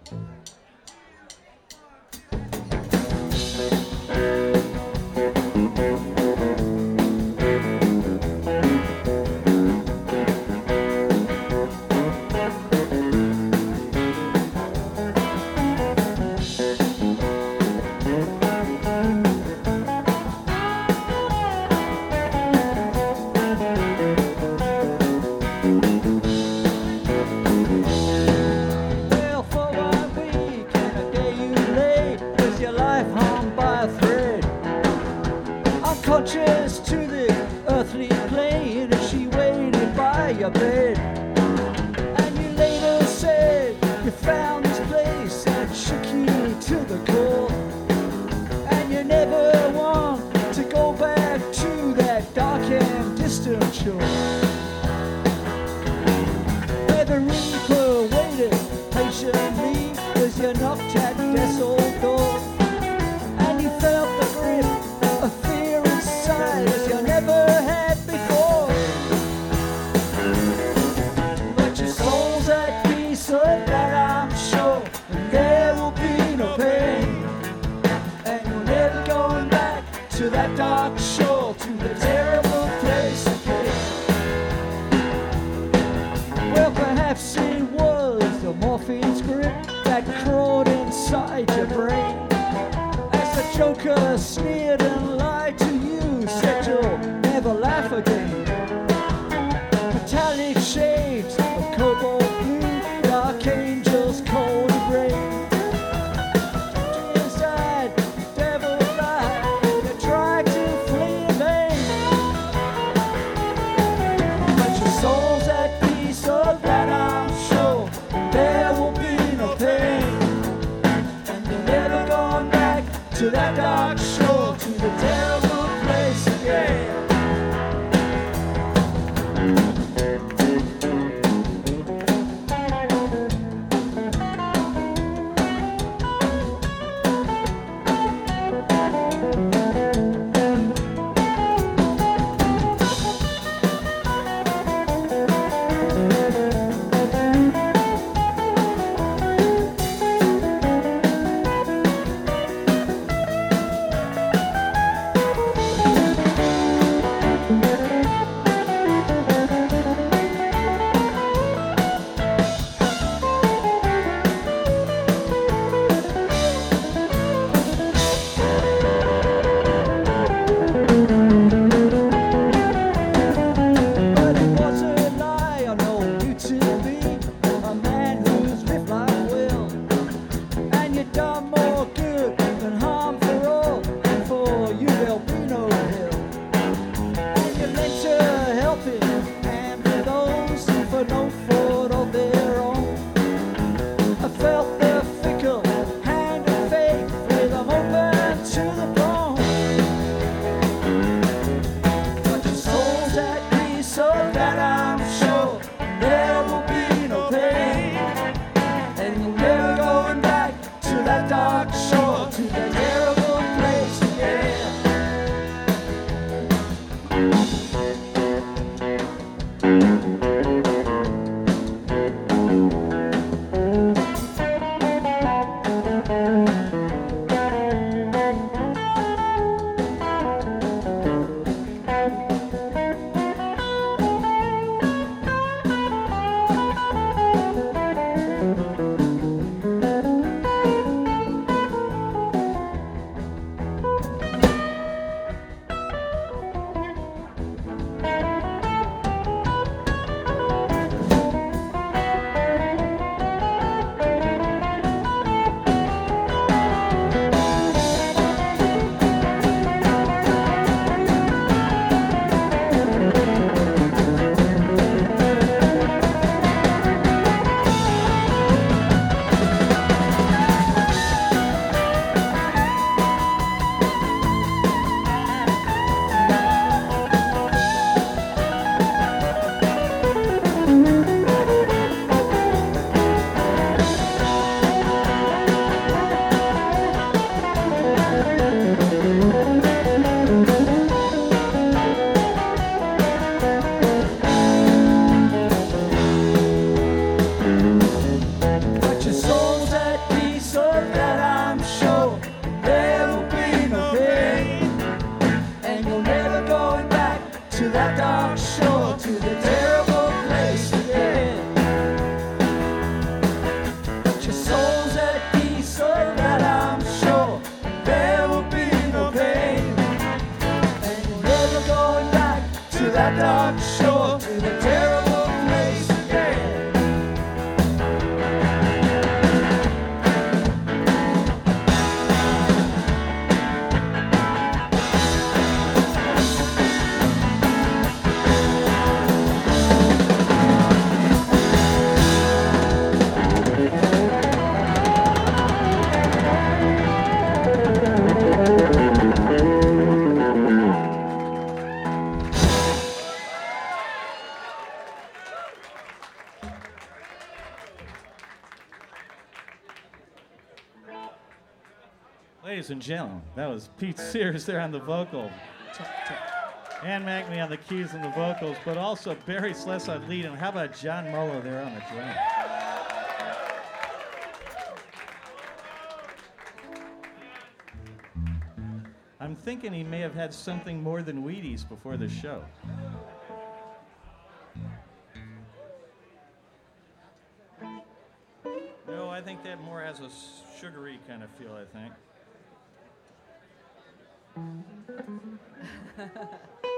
Well, for 1 week and a day you lay with your life hung by a thread. Unconscious to the earthly plane as she waited by your bed. And you later said you found this place that shook you to the core. And you never want to go back to that dark and distant shore. Where the reaper waited patiently as you knocked at death's old door. And you felt the grip of fear inside as you never had before. But your soul's at peace, so that I'm sure, and there will be no pain. And you're never going back to that dark shore, to the terrible place again. Well, perhaps it was the morphine's grip that crawled inside your brain. As the Joker sneered and lied to you, said you'll never laugh again. Metallic shades of cobalt blue, dark angels, cold rain. Tears died, devil died, you tried to flee in vain. But your soul's at peace, so that I'm sure there will be no pain. And you're never going back to that dark shore, to the terrible place again. Ladies and gentlemen, that was Pete Sears there on the vocal. Ann Magney on the keys and the vocals, but also Barry Sless on lead, and how about John Muller there on the drums? I'm thinking he may have had something more than Wheaties before the show. No, I think that more has a sugary kind of feel, I think.